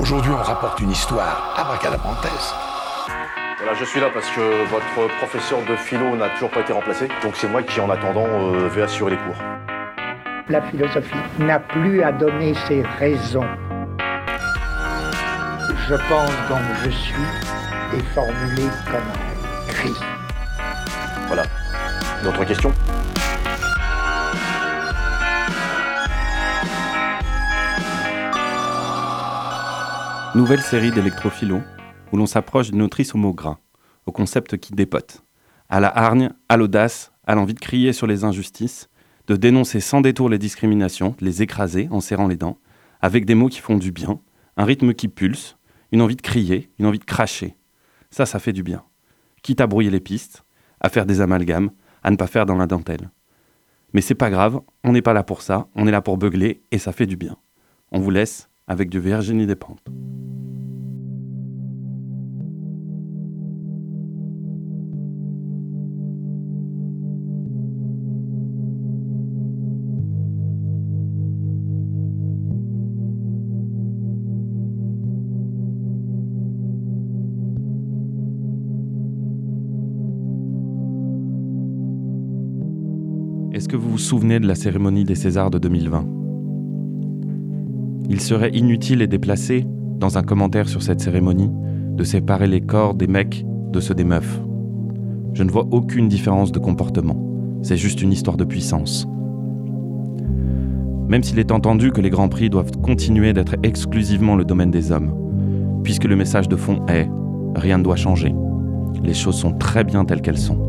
Aujourd'hui, on rapporte une histoire abracadabrantesque. Voilà, je suis là parce que votre professeur de philo n'a toujours pas été remplacé. Donc c'est moi qui, en attendant, vais assurer les cours. La philosophie n'a plus à donner ses raisons. Je pense donc je suis est formulé comme un cri. Voilà. D'autres questions ? Nouvelle série d'électrophilos où l'on s'approche d'une autrice au mot gras, au concept qui dépote, à la hargne, à l'audace, à l'envie de crier sur les injustices, de dénoncer sans détour les discriminations, de les écraser en serrant les dents, avec des mots qui font du bien, un rythme qui pulse, une envie de crier, une envie de cracher. Ça fait du bien. Quitte à brouiller les pistes, à faire des amalgames, à ne pas faire dans la dentelle. Mais c'est pas grave, on n'est pas là pour ça, on est là pour beugler et ça fait du bien. On vous laisse avec du Virginie Despentes. Est-ce que vous vous souvenez de la cérémonie des Césars de 2020 ? Il serait inutile et déplacé, dans un commentaire sur cette cérémonie, de séparer les corps des mecs de ceux des meufs. Je ne vois aucune différence de comportement. C'est juste une histoire de puissance. Même s'il est entendu que les grands prix doivent continuer d'être exclusivement le domaine des hommes, puisque le message de fond est « rien ne doit changer ». Les choses sont très bien telles qu'elles sont.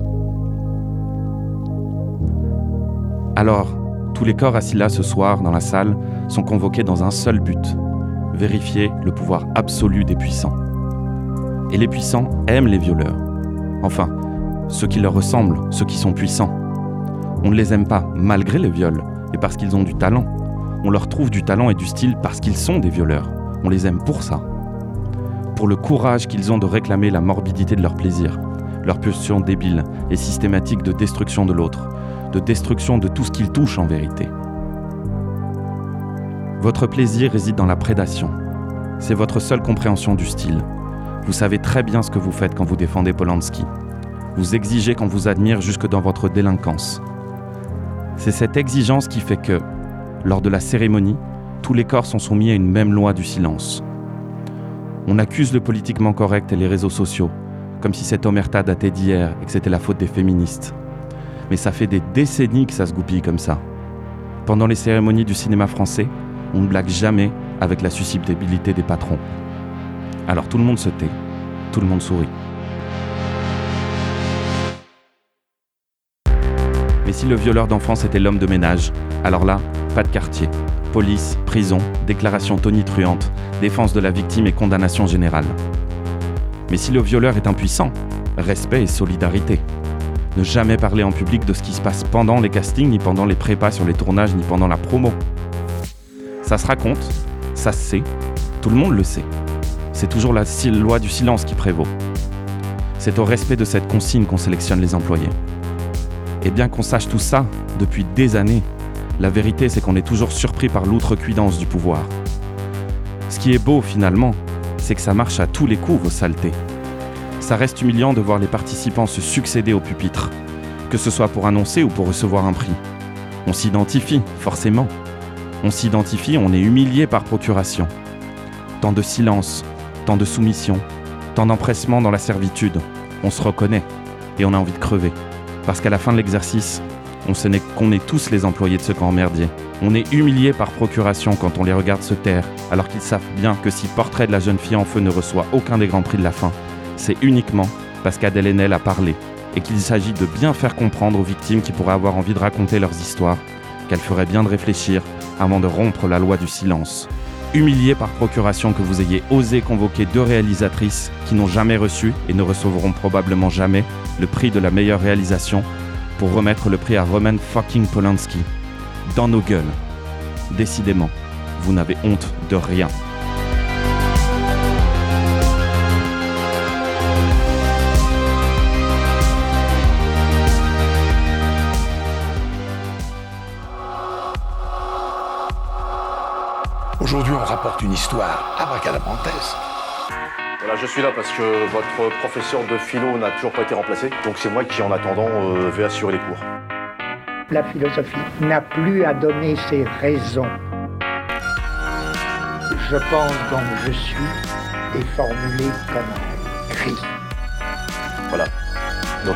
Alors, tous les corps assis là ce soir dans la salle sont convoqués dans un seul but, vérifier le pouvoir absolu des puissants. Et les puissants aiment les violeurs. Enfin, ceux qui leur ressemblent, ceux qui sont puissants. On ne les aime pas malgré le viol, et parce qu'ils ont du talent. On leur trouve du talent et du style parce qu'ils sont des violeurs. On les aime pour ça. Pour le courage qu'ils ont de réclamer la morbidité de leur plaisir, leur pulsion débile et systématique de destruction de l'autre, de destruction de tout ce qu'ils touchent en vérité. Votre plaisir réside dans la prédation. C'est votre seule compréhension du style. Vous savez très bien ce que vous faites quand vous défendez Polanski. Vous exigez qu'on vous admire jusque dans votre délinquance. C'est cette exigence qui fait que, lors de la cérémonie, tous les corps sont soumis à une même loi du silence. On accuse le politiquement correct et les réseaux sociaux, comme si cette omerta datait d'hier et que c'était la faute des féministes. Mais ça fait des décennies que ça se goupille comme ça. Pendant les cérémonies du cinéma français, on ne blague jamais avec la susceptibilité des patrons. Alors tout le monde se tait, tout le monde sourit. Mais si le violeur d'enfance était l'homme de ménage, alors là, pas de quartier. Police, prison, déclaration tonitruante, défense de la victime et condamnation générale. Mais si le violeur est impuissant, respect et solidarité. Ne jamais parler en public de ce qui se passe pendant les castings, ni pendant les prépas sur les tournages, ni pendant la promo. Ça se raconte, ça se sait, tout le monde le sait. C'est toujours la loi du silence qui prévaut. C'est au respect de cette consigne qu'on sélectionne les employés. Et bien qu'on sache tout ça depuis des années, la vérité c'est qu'on est toujours surpris par l'outrecuidance du pouvoir. Ce qui est beau finalement, c'est que ça marche à tous les coups, vos saletés. Ça reste humiliant de voir les participants se succéder au pupitre, que ce soit pour annoncer ou pour recevoir un prix. On s'identifie, forcément. On s'identifie, on est humilié par procuration. Tant de silence, tant de soumission, tant d'empressement dans la servitude. On se reconnaît et on a envie de crever. Parce qu'à la fin de l'exercice, qu'on est tous les employés de ce camp merdier. On est humilié par procuration quand on les regarde se taire, alors qu'ils savent bien que si Portrait de la jeune fille en feu ne reçoit aucun des grands prix de la fin, c'est uniquement parce qu'Adèle Haenel a parlé et qu'il s'agit de bien faire comprendre aux victimes qui pourraient avoir envie de raconter leurs histoires qu'elles feraient bien de réfléchir avant de rompre la loi du silence. Humilié par procuration que vous ayez osé convoquer 2 réalisatrices qui n'ont jamais reçu et ne recevront probablement jamais le prix de la meilleure réalisation pour remettre le prix à Roman fucking Polanski. Dans nos gueules. Décidément, vous n'avez honte de rien. Aujourd'hui, on rapporte une histoire abracadabrantesque. Voilà, je suis là parce que votre professeur de philo n'a toujours pas été remplacé. Donc c'est moi qui, en attendant, vais assurer les cours. La philosophie n'a plus à donner ses raisons. Je pense donc je suis est formulé comme un cri. Voilà. D'autres questions ?